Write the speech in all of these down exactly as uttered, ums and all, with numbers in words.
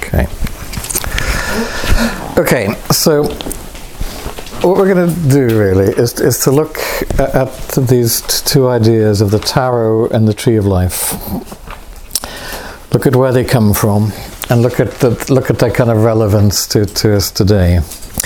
Okay. Okay, so what we're going to do really is, is to look at, at these t- two ideas of the tarot and the tree of life. Look at where they come from, and look at the look at their kind of relevance to, to us today.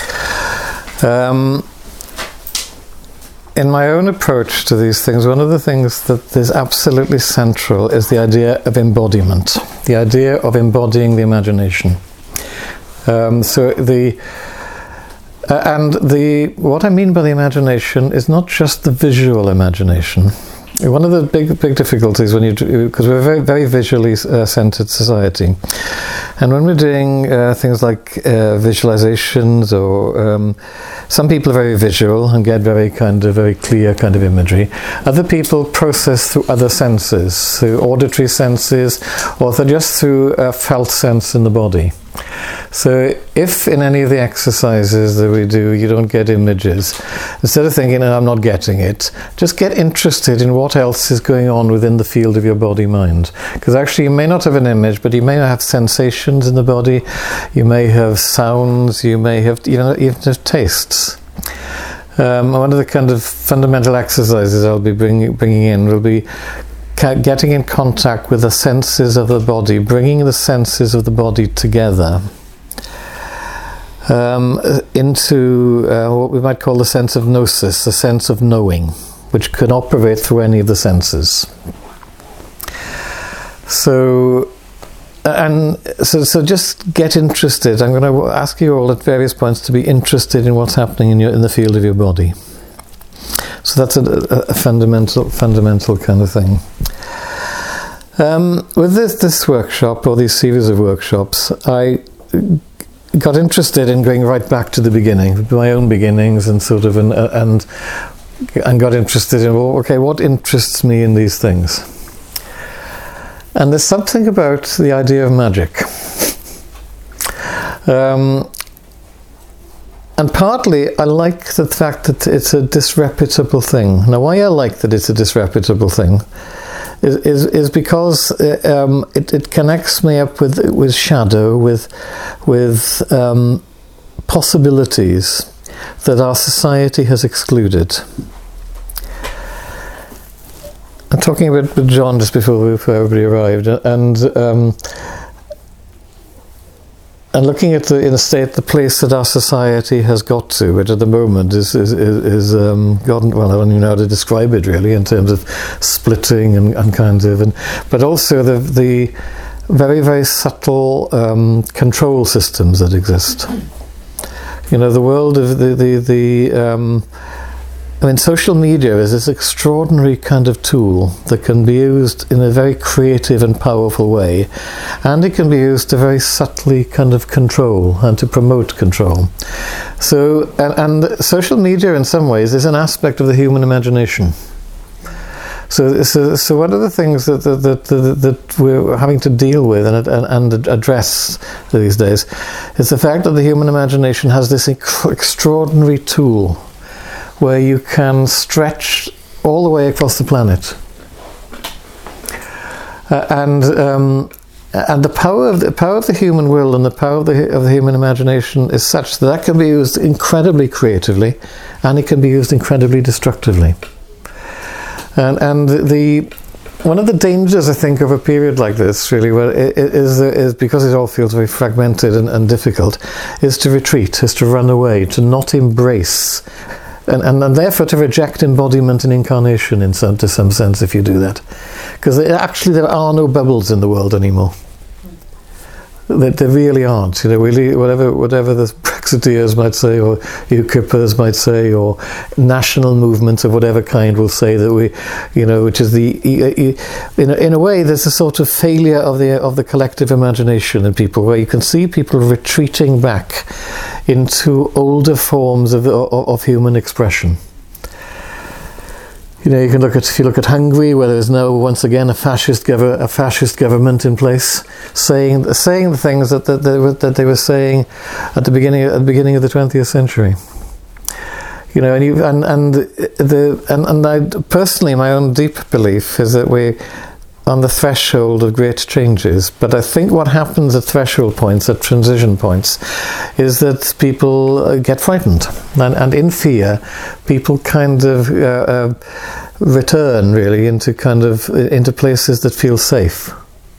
Um, in my own approach to these things, one of the things that is absolutely central is the idea of embodiment, the idea of embodying the imagination. Um, so the uh, and the what I mean by the imagination is not just the visual imagination. One of the big big difficulties when you do, because we're a very very visually uh, centered society, and when we're doing uh, things like uh, visualizations, or um, some people are very visual and get very kind of very clear kind of imagery. Other people process through other senses, through auditory senses, or just through a felt sense in the body. So if in any of the exercises that we do you don't get images, instead of thinking, oh, I'm not getting it, just get interested in what else is going on within the field of your body-mind. Because actually you may not have an image, but you may have sensations in the body, you may have sounds, you may have, you know, even have tastes. Um, one of the kind of fundamental exercises I'll be bringing, bringing in will be getting in contact with the senses of the body, bringing the senses of the body together um, into uh, what we might call the sense of gnosis, the sense of knowing, which can operate through any of the senses. So, and so, so just get interested. I'm going to ask you all at various points to be interested in what's happening in your in the field of your body. So that's a, a, a fundamental, fundamental kind of thing. Um, with this, this workshop, or these series of workshops, I got interested in going right back to the beginning, my own beginnings, and sort of, an, uh, and and got interested in, well, okay, what interests me in these things? And there's something about the idea of magic. Um, And partly, I like the fact that it's a disreputable thing. Now, why I like that it's a disreputable thing is is, is because um, it, it connects me up with with shadow, with with um, possibilities that our society has excluded. I'm talking about with John just before, before everybody arrived, and. Um, And looking at the in a state, the place that our society has got to, which at the moment is is is, is um, gotten, well, I don't even know how to describe it really in terms of splitting and, and kind of, and but also the the very very subtle um, control systems that exist. You know, the world of the the the. Um, I mean, social media is this extraordinary kind of tool that can be used in a very creative and powerful way, and it can be used to very subtly kind of control and to promote control. So, and, and social media in some ways is an aspect of the human imagination. So, so, so one of the things that that, that that that we're having to deal with and, and and address these days is the fact that the human imagination has this inc- extraordinary tool where you can stretch all the way across the planet, uh, and um, and the power of the power of the human will and the power of the of the human imagination is such that that can be used incredibly creatively, and it can be used incredibly destructively. And and the one of the dangers, I think, of a period like this, really, where it is is because it all feels very fragmented and, and difficult, is to retreat, is to run away, to not embrace. And, and and therefore to reject embodiment and incarnation in some to some sense if you do that, because actually there are no bubbles in the world anymore. There, there really aren't. You know, really, whatever whatever the Brexiteers might say, or UKIPers might say, or national movements of whatever kind will say that we, you know, which is the in a, in a way there's a sort of failure of the of the collective imagination in people, where you can see people retreating back into older forms of, of, of human expression. You know, you can look at if you look at Hungary, where there is now once again a fascist gov- a fascist government in place, saying saying the things that that they were, that they were saying at the beginning at the beginning of the twentieth century. You know, and you, and and the and and I personally, my own deep belief is that we on the threshold of great changes, but I think what happens at threshold points, at transition points, is that people uh, get frightened, and, and in fear people kind of uh, uh, return really into kind of into places that feel safe.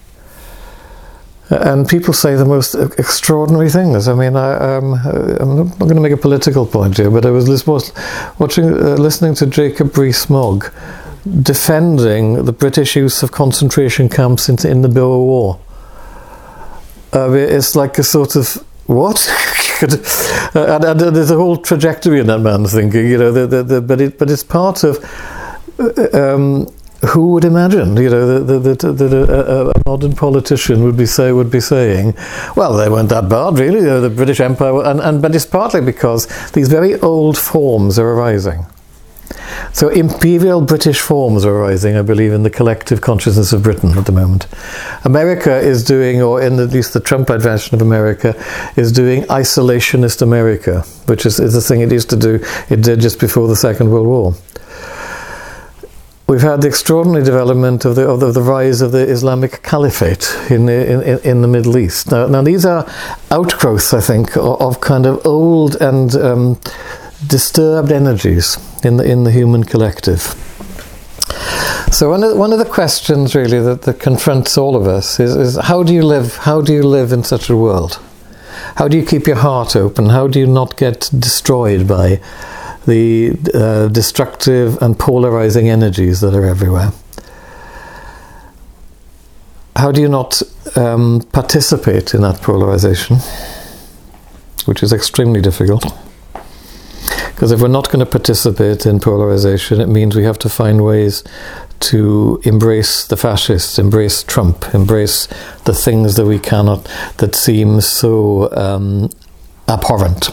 And people say the most extraordinary things. I mean, I, um, I'm not going to make a political point here, but I was watching, uh, listening to Jacob Rees-Mogg defending the British use of concentration camps in, in the Boer War. Uh, it's like a sort of, what? and, and there's a whole trajectory in that man's thinking, you know, the, the, the, but, it, but it's part of... Um, who would imagine, you know, that, that, that a, a modern politician would be say would be saying, well, they weren't that bad, really. You know, the British Empire, and, and but it's partly because these very old forms are arising. So imperial British forms are arising, I believe, in the collective consciousness of Britain at the moment. America is doing, or in at least the Trumpite version of America, is doing isolationist America, which is, is the thing it used to do. It did just before the Second World War. We've had the extraordinary development of the, of the, the rise of the Islamic Caliphate in the, in, in the Middle East. Now, now these are outgrowths, I think, of, of kind of old and um, disturbed energies in the in the human collective. So one of, one of the questions really that, that confronts all of us is, is how do you live? How do you live in such a world? How do you keep your heart open? How do you not get destroyed by the uh, destructive and polarizing energies that are everywhere? How do you not um, participate in that polarization, which is extremely difficult? Because if we're not going to participate in polarization, it means we have to find ways to embrace the fascists, embrace Trump, embrace the things that we cannot, that seem so um, abhorrent.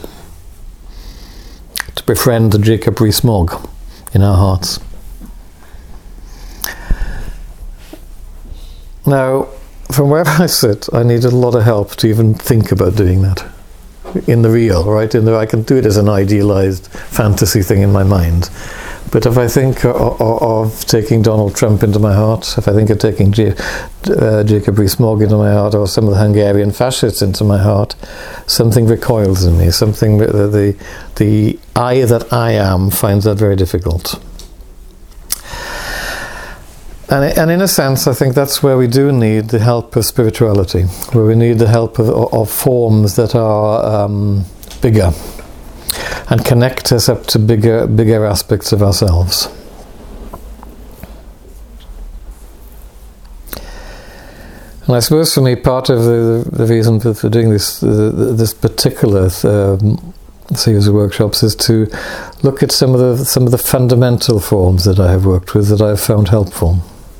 To befriend the Jacob Rees-Mogg in our hearts. Now, from where I sit, I need a lot of help to even think about doing that in the real, right? In the, I can do it as an idealized fantasy thing in my mind. But if I think of, of, of taking Donald Trump into my heart, if I think of taking J, uh, Jacob Rees-Mogg into my heart, or some of the Hungarian fascists into my heart, something recoils in me. Something the the, the I that I am finds that very difficult. And, and in a sense, I think that's where we do need the help of spirituality, where we need the help of, of forms that are um, bigger and connect us up to bigger, bigger aspects of ourselves. And I suppose for me, part of the, the reason for, for doing this uh, this particular um, series of workshops is to look at some of the some of the fundamental forms that I have worked with that I have found helpful.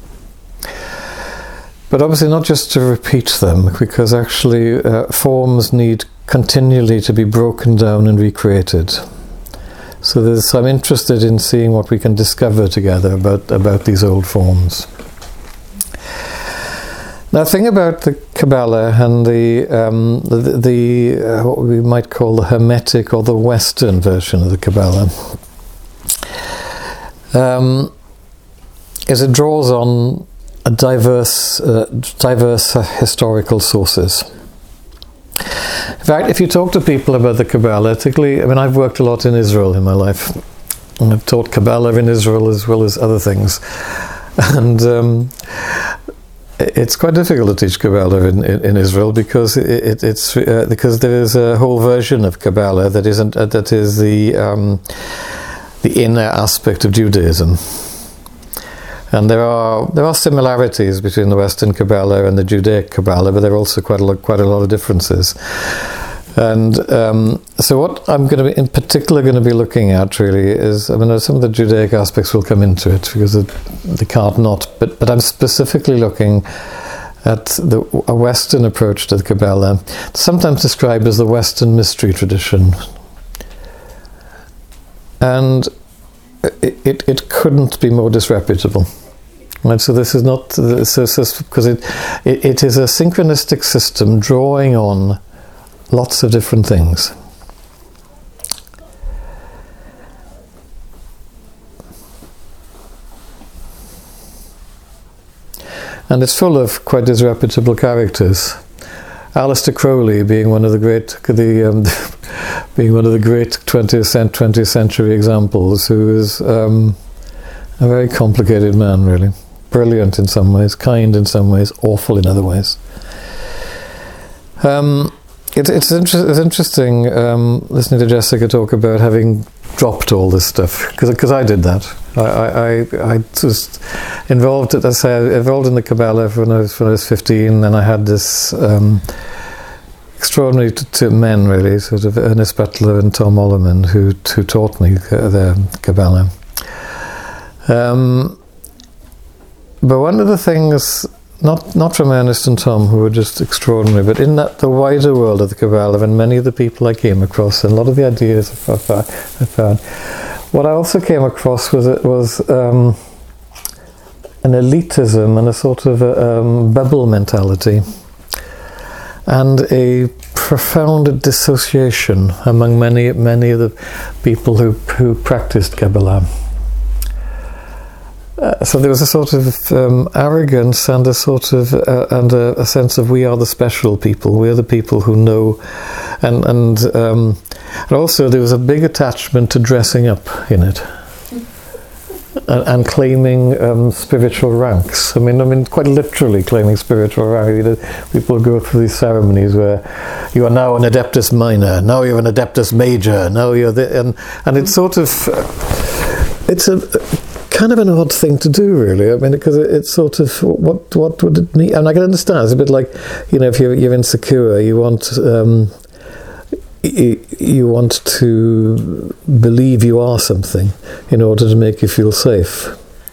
But obviously not just to repeat them, because actually uh, forms need continually to be broken down and recreated. So there's, I'm interested in seeing what we can discover together about, about these old forms. Now, the thing about the Kabbalah and the, um, the, the uh, what we might call the Hermetic or the Western version of the Kabbalah um, is it draws on a diverse, uh, diverse uh, historical sources. In fact, if you talk to people about the Kabbalah, particularly, I mean, I've worked a lot in Israel in my life, and I've taught Kabbalah in Israel as well as other things, and um, it's quite difficult to teach Kabbalah in, in, in Israel because it, it, it's uh, because there is a whole version of Kabbalah that isn't uh, that is the um, the inner aspect of Judaism. And there are there are similarities between the Western Kabbalah and the Judaic Kabbalah, but there are also quite a lot, quite a lot of differences. And um, so, what I'm going to be in particular going to be looking at really is, I mean, some of the Judaic aspects will come into it because it, they can't not. But but I'm specifically looking at the a Western approach to the Kabbalah, sometimes described as the Western mystery tradition, and it it, it couldn't be more disreputable. Right, so this is not because it, it it is a synchronistic system drawing on lots of different things. and it's full of quite disreputable characters. Aleister Crowley being one of the great, the um, being one of the great twentieth century examples, who is um, a very complicated man, really. Brilliant in some ways, kind in some ways, awful in other ways. Um, it, it's, inter- it's interesting um, listening to Jessica talk about having dropped all this stuff, because I did that. I, I, I was involved, as I say, involved in the Kabbalah when I was, when I was fifteen, and I had this um, extraordinary t- two men, really, sort of Ernest Butler and Tom Ollerman, who who taught me the Kabbalah. Um, but one of the things, not not from Ernest and Tom, who were just extraordinary, but in that the wider world of the Kabbalah, and many of the people I came across, and a lot of the ideas I found, what I also came across was it was um, an elitism and a sort of a, um, bubble mentality, and a profound dissociation among many many of the people who who practiced Kabbalah. Uh, so there was a sort of um, arrogance and a sort of uh, and a, a sense of we are the special people, we are the people who know, and and um, and also there was a big attachment to dressing up in it, and, and claiming um, spiritual ranks. I mean, I mean, quite literally claiming spiritual rank. You know, people go through these ceremonies where you are now an Adeptus Minor, now you're an Adeptus Major, now you're the, and and it's sort of it's a. kind of an odd thing to do, really. I mean, because it, it's sort of what what would it mean? And I can understand. It's a bit like, you know, if you're you're insecure, you want um, you, you want to believe you are something in order to make you feel safe.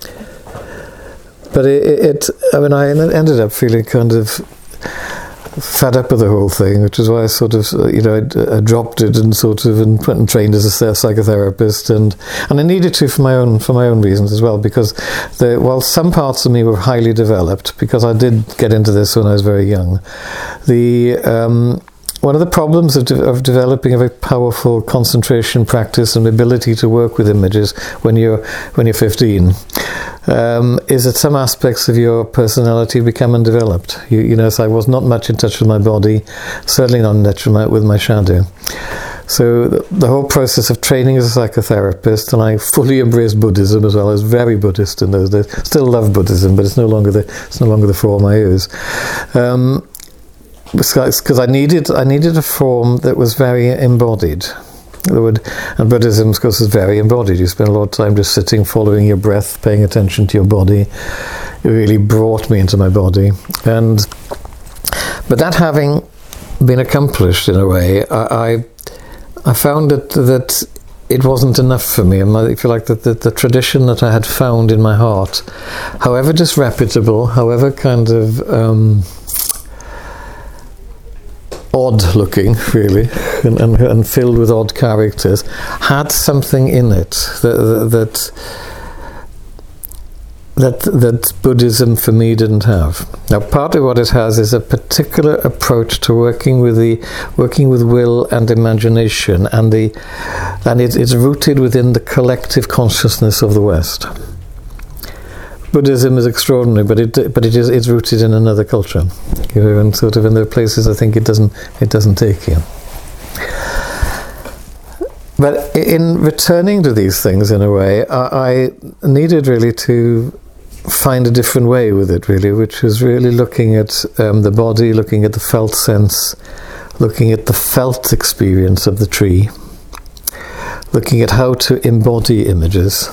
But it, it I mean, I ended up feeling kind of fed up with the whole thing, which is why I sort of, you know, I, I dropped it and sort of and went and trained as a psychotherapist, and and I needed to for my own for my own reasons as well, because the while some parts of me were highly developed, because I did get into this when I was very young, the um, one of the problems of, de- of developing a very powerful concentration practice and ability to work with images when you're when you're fifteen um, is that some aspects of your personality become undeveloped. You, you know, so I was not much in touch with my body, certainly not in touch with my, with my shadow. So the, the whole process of training as a psychotherapist, and I fully embraced Buddhism as well. I was very Buddhist in those days. Still love Buddhism, but it's no longer the it's no longer the form I use. Um, because I needed I needed a form that was very embodied. Would, and Buddhism, of course, is very embodied. You spend a lot of time just sitting, following your breath, paying attention to your body. It really brought me into my body. And but that having been accomplished in a way, I I, I found that that it wasn't enough for me. And I feel like that the, the tradition that I had found in my heart, however disreputable, however kind of um, odd looking, really, and, and, and filled with odd characters, had something in it that that that that Buddhism for me didn't have. Now, part of what it has is a particular approach to working with the working with will and imagination, and the and it, it's rooted within the collective consciousness of the West. Buddhism is extraordinary, but it but it is it's rooted in another culture, you know, and sort of in the places I think it doesn't it doesn't take you. But in returning to these things, in a way, I, I needed really to find a different way with it, really, which was really looking at um, the body, looking at the felt sense, looking at the felt experience of the tree, looking at how to embody images.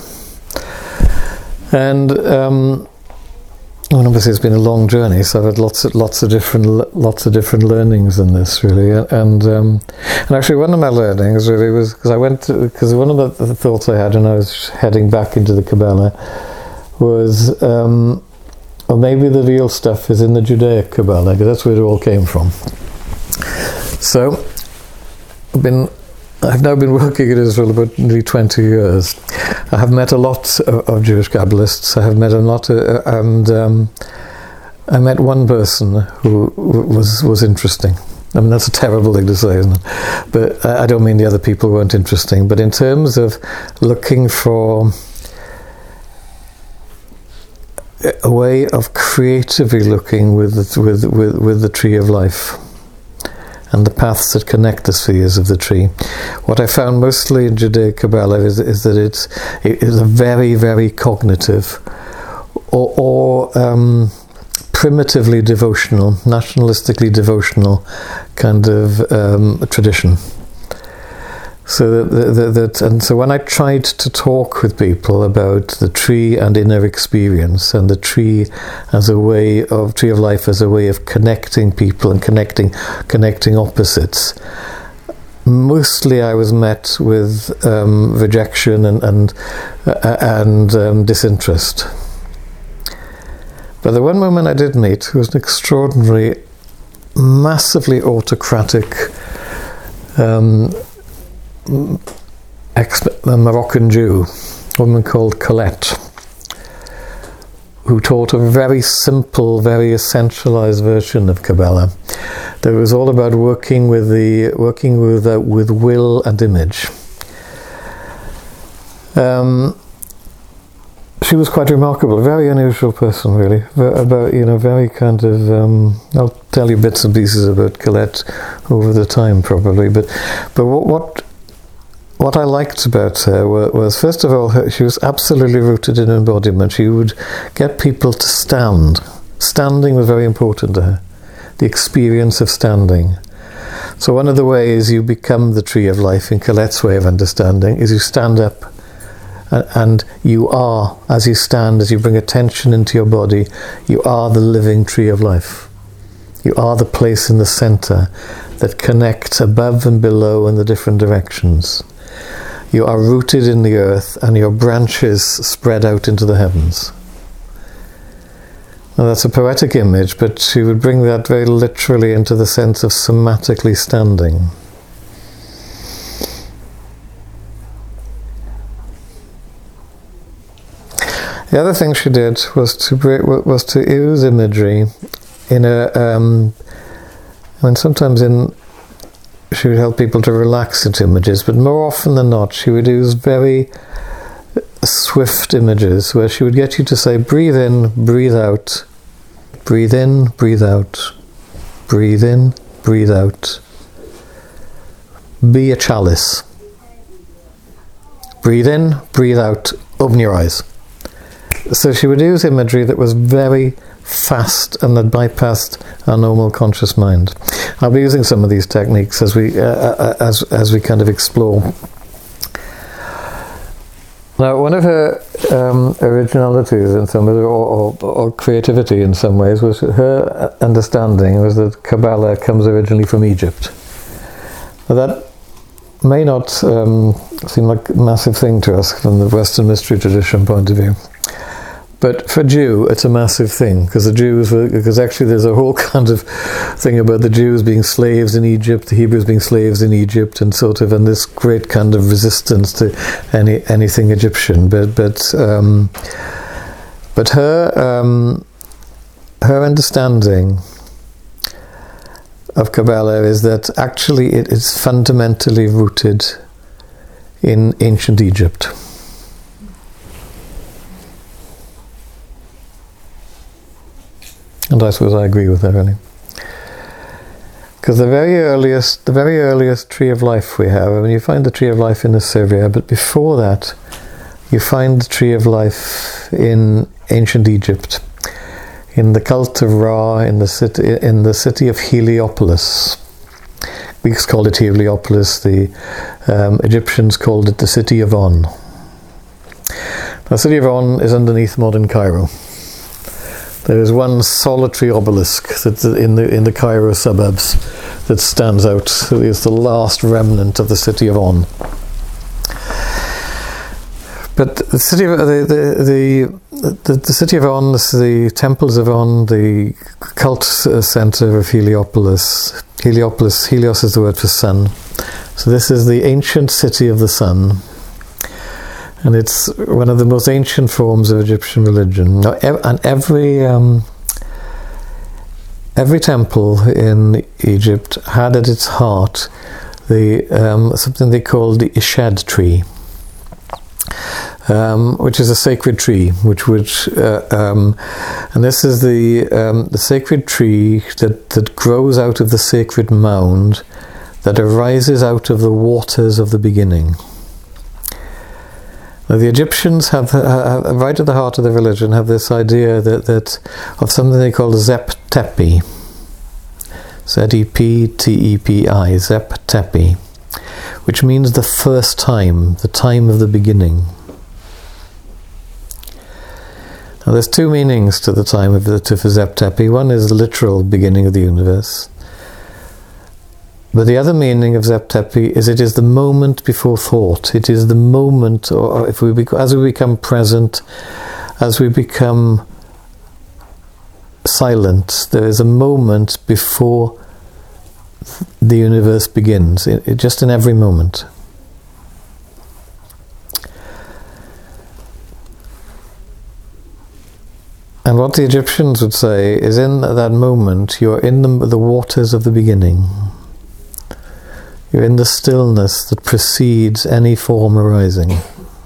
And um, well, obviously it's been a long journey, so I've had lots of lots of different lots of different learnings in this, really. And um, and actually, one of my learnings really was because I went because one of the, the thoughts I had when I was heading back into the Kabbalah was, um, well, maybe the real stuff is in the Judaic Kabbalah, because that's where it all came from. So I've been. I've now been working in Israel about nearly twenty years. I have met a lot of, of Jewish Kabbalists. I have met a lot, of, and um, I met one person who was was interesting. I mean, that's a terrible thing to say, isn't it? But I don't mean the other people weren't interesting. But in terms of looking for a way of creatively looking with the, with, with, with the tree of life and the paths that connect the spheres of the tree. What I found mostly in Judaic Kabbalah is, is that it's, it is a very, very cognitive or, or um, primitively devotional, nationalistically devotional kind of um, tradition. So that, that, that, and so when I tried to talk with people about the tree and inner experience, and the tree as a way of tree of life as a way of connecting people and connecting connecting opposites, mostly I was met with um, rejection and and uh, and um, disinterest. But the one woman I did meet, who was an extraordinary, massively autocratic Um, ex- a Moroccan Jew, a woman called Colette, who taught a very simple, very essentialized version of Kabbalah. That was all about working with the working with uh, with will and image. Um, she was quite remarkable, a very unusual person, really. About you know, very kind of. Um, I'll tell you bits and pieces about Colette over the time, probably. But but what. what What I liked about her was, first of all, she was absolutely rooted in embodiment. She would get people to stand. Standing was very important to her. The experience of standing. So one of the ways you become the tree of life, in Colette's way of understanding, is you stand up and you are, as you stand, as you bring attention into your body, you are the living tree of life. You are the place in the center that connects above and below in the different directions. You are rooted in the earth and your branches spread out into the heavens. Now that's a poetic image, but she would bring that very literally into the sense of somatically standing. The other thing she did was to was to use imagery in a. Um, I mean, sometimes in. She would help people to relax into images, but more often than not, she would use very swift images where she would get you to say, breathe in, breathe out, breathe in, breathe out, breathe in, breathe out. Be a chalice. Breathe in, breathe out, open your eyes. So she would use imagery that was very fast and that bypassed our normal conscious mind. I'll be using some of these techniques as we uh, as as we kind of explore. Now, one of her um, originalities in some ways, or, or, or creativity in some ways, was her understanding was that Kabbalah comes originally from Egypt. Now, that may not um, seem like a massive thing to us from the Western mystery tradition point of view. But for a Jew, it's a massive thing, because the Jews were, because actually there's a whole kind of thing about the Jews being slaves in Egypt, the Hebrews being slaves in Egypt, and sort of, and this great kind of resistance to any anything Egyptian. But but um, but her um, her understanding of Kabbalah is that actually it is fundamentally rooted in ancient Egypt. And I suppose I agree with that, really. Because the very earliest, the very earliest tree of life we have, I mean, you find the tree of life in Assyria, but before that, you find the tree of life in ancient Egypt, in the cult of Ra, in the city, in the city of Heliopolis. We called it Heliopolis. The um, Egyptians called it the city of On. The city of On is underneath modern Cairo. There is one solitary obelisk that's in the in the Cairo suburbs that stands out. It's the last remnant of the city of On. But the city of the the the, the, the city of On, the temples of On, the cult center of Heliopolis. Heliopolis, Helios is the word for sun. So this is the ancient city of the sun. And it's one of the most ancient forms of Egyptian religion. Now, ev- and every um, every temple in Egypt had at its heart the um, something they called the Ishad tree. um, which is a sacred tree, which would, uh, um, and this is the um, the sacred tree that, that grows out of the sacred mound, that arises out of the waters of the beginning. Now, the Egyptians have, have, right at the heart of their religion, have this idea that, that of something they call Zep Tepi. Z E P T E P I, Zep Tepi, which means the first time, the time of the beginning. Now, there's two meanings to the time of the to Zep Tepi. One is the literal beginning of the universe. But the other meaning of Zep Tepi is it is the moment before thought. It is the moment, or if we as we become present, as we become silent, there is a moment before the universe begins, it, it, just in every moment. And what the Egyptians would say is, in that moment, you're in the, the waters of the beginning. You're in the stillness that precedes any form arising.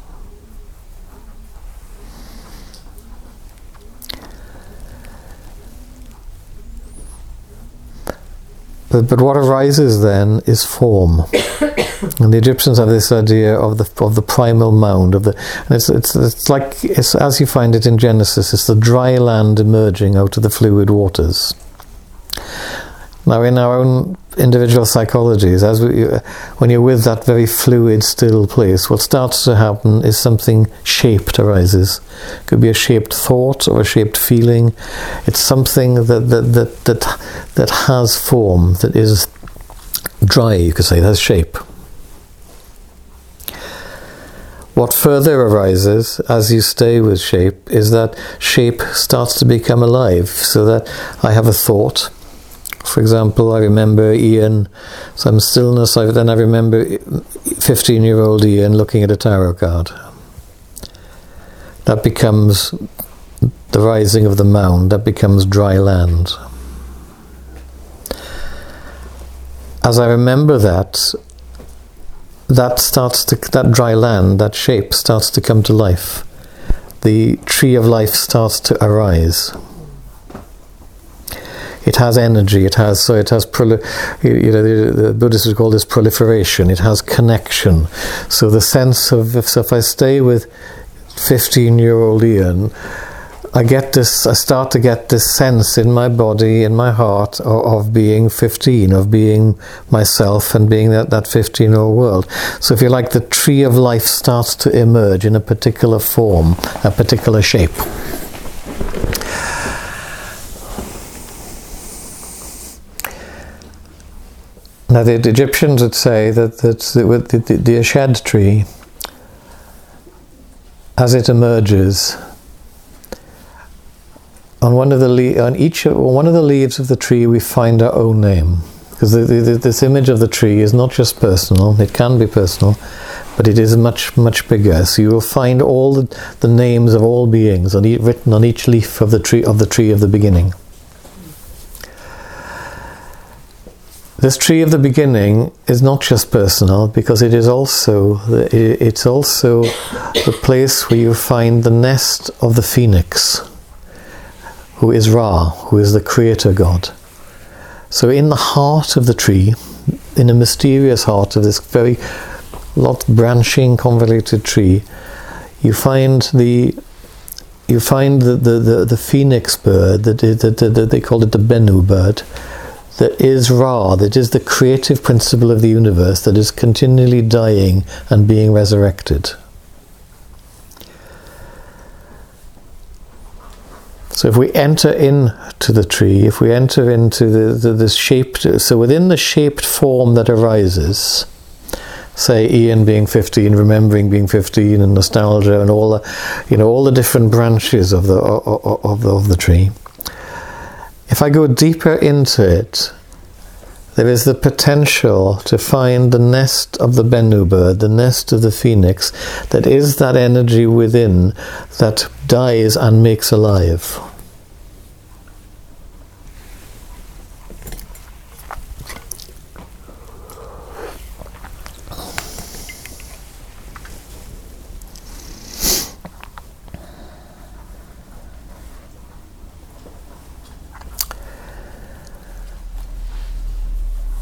But, but what arises then is form. And the Egyptians have this idea of the of the primal mound of the, and it's it's it's like it's as you find it in Genesis. It's the dry land emerging out of the fluid waters. Now, in our own individual psychologies, as we, when you're with that very fluid, still place, what starts to happen is something shaped arises. It could be a shaped thought or a shaped feeling. It's something that that that that, that has form, that is dry, you could say, that has shape. What further arises as you stay with shape is that shape starts to become alive, so that I have a thought. For example, I remember Ian, some stillness, I, then I remember fifteen-year-old Ian looking at a tarot card. That becomes the rising of the mound, that becomes dry land. As I remember that, that starts to, that dry land, that shape starts to come to life. The tree of life starts to arise. It has energy. It has so it has proli- you know the, the Buddhists would call this proliferation. It has connection. So the sense of if, so if I stay with fifteen-year-old Ian, I get this. I start to get this sense in my body, in my heart, of, of being fifteen, of being myself, and being that that fifteen-year-old world. So if you like, the tree of life starts to emerge in a particular form, a particular shape. Now, the Egyptians would say that, that the, the, the Ashed tree, as it emerges, on one of the le- on each on one of the leaves of the tree, we find our own name, because the, the, this image of the tree is not just personal; it can be personal, but it is much much bigger. So you will find all the, the names of all beings on e- written on each leaf of the tree of the tree of the beginning. This tree of the beginning is not just personal, because it is also it's also the place where you find the nest of the phoenix, who is Ra, who is the creator god. So in the heart of the tree, in the mysterious heart of this very lot branching, convoluted tree, you find the you find the the, the, the phoenix bird, that the, the, the, they call it the Bennu bird, that is Ra, that is the creative principle of the universe, that is continually dying and being resurrected. So if we enter into the tree, if we enter into the, the, the shaped, so within the shaped form that arises, say Ian being fifteen, remembering being fifteen, and nostalgia, and all the, you know, all the different branches of the of, of, of the tree. If I go deeper into it, there is the potential to find the nest of the Bennu bird, the nest of the phoenix, that is that energy within that dies and makes alive.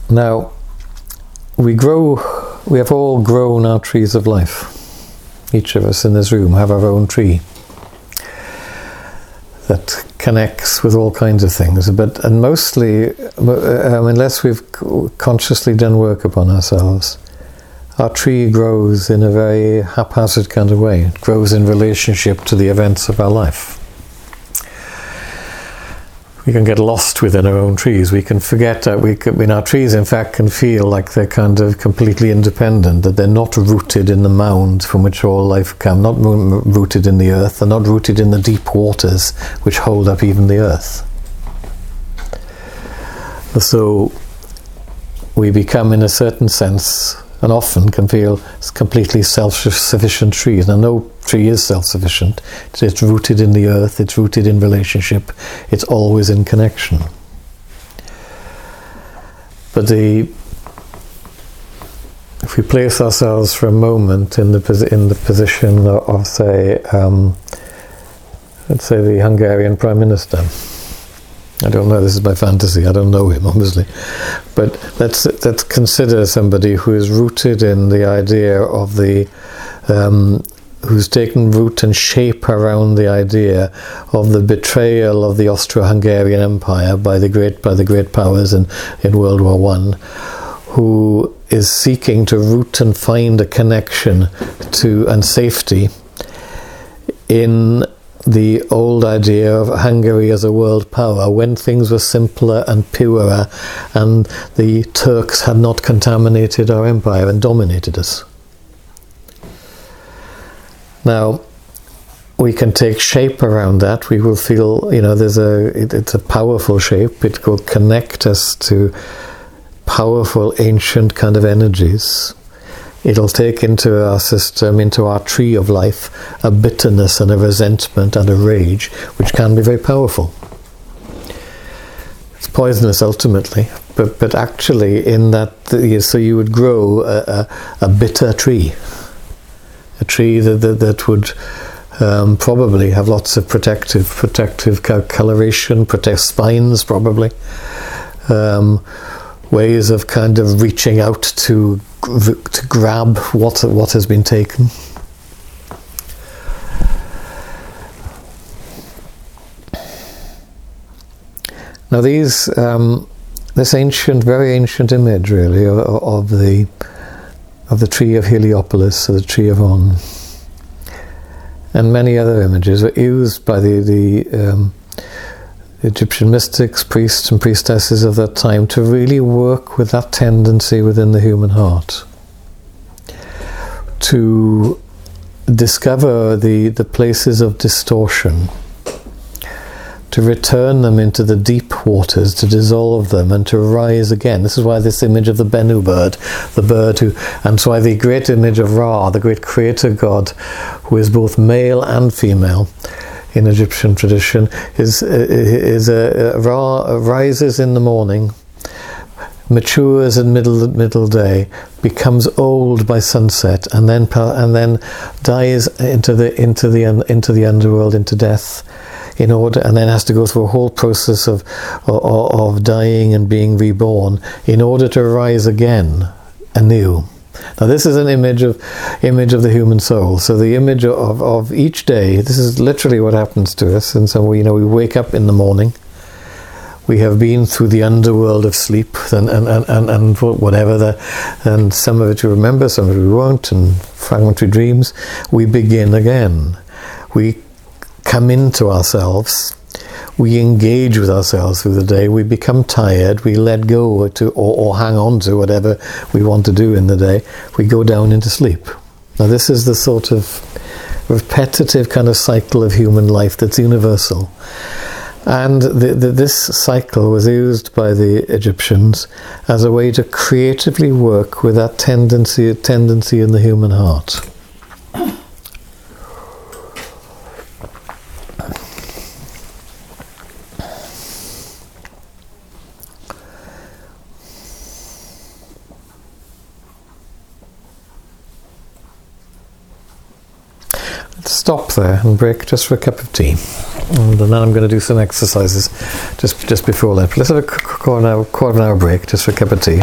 Now, we grow, we have all grown our trees of life. Each of us in this room have our own tree that connects with all kinds of things, but and mostly, um, unless we've consciously done work upon ourselves, our tree grows in a very haphazard kind of way. It grows in relationship to the events of our life. We can get lost within our own trees. We can forget that we can, I mean, our trees, in fact, can feel like they're kind of completely independent, that they're not rooted in the mound from which all life comes, not rooted in the earth, they're not rooted in the deep waters which hold up even the earth. So we become, in a certain sense, and often can feel completely self-sufficient trees. Now, no tree is self-sufficient. It's rooted in the earth, it's rooted in relationship, it's always in connection. But the, if we place ourselves for a moment in the, in the position of, of say, um, let's say the Hungarian Prime Minister. I don't know, this is my fantasy, I don't know him, obviously. But let's, let's consider somebody who is rooted in the idea of the, um, who's taken root and shape around the idea of the betrayal of the Austro-Hungarian Empire by the great, by the great powers in, in World War One, who is seeking to root and find a connection to, and safety in the old idea of Hungary as a world power, when things were simpler and purer and the Turks had not contaminated our empire and dominated us. Now, we can take shape around that. We will feel, you know, there's a, it, it's a powerful shape. It will connect us to powerful ancient kind of energies. It'll take into our system, into our tree of life, a bitterness and a resentment and a rage, which can be very powerful. It's poisonous ultimately, but but actually in that, so you would grow a, a, a bitter tree, a tree that that, that would um, probably have lots of protective, protective coloration, protect spines probably, um, ways of kind of reaching out to to grab what what has been taken. Now these um, this ancient, very ancient image really of, of the of the tree of Heliopolis, or the tree of On, and many other images were used by the the um, Egyptian mystics, priests and priestesses of that time to really work with that tendency within the human heart, to discover the, the places of distortion, to return them into the deep waters, to dissolve them and to rise again. This is why this image of the Bennu bird, the bird who, and that's why the great image of Ra, the great creator god, who is both male and female, in Egyptian tradition, is is a, a Ra rises in the morning, matures in middle middle day, becomes old by sunset, and then and then dies into the into the into the underworld, into death, in order, and then has to go through a whole process of of, of dying and being reborn in order to rise again anew. Now this is an image of image of the human soul. So the image of, of each day, this is literally what happens to us. And so we, you know, we wake up in the morning, we have been through the underworld of sleep and, and, and, and, and whatever, the, and some of it we remember, some of it we won't, and fragmentary dreams. We begin again. We come into ourselves. We engage with ourselves through the day. We become tired. We let go to, or, or hang on to whatever we want to do in the day. We go down into sleep. Now this is the sort of repetitive kind of cycle of human life that's universal. And the, the, this cycle was used by the Egyptians as a way to creatively work with that tendency, tendency in the human heart. Stop there and break just for a cup of tea, and then I'm going to do some exercises just just before that. Let's have a quarter of an hour, quarter of an hour break just for a cup of tea.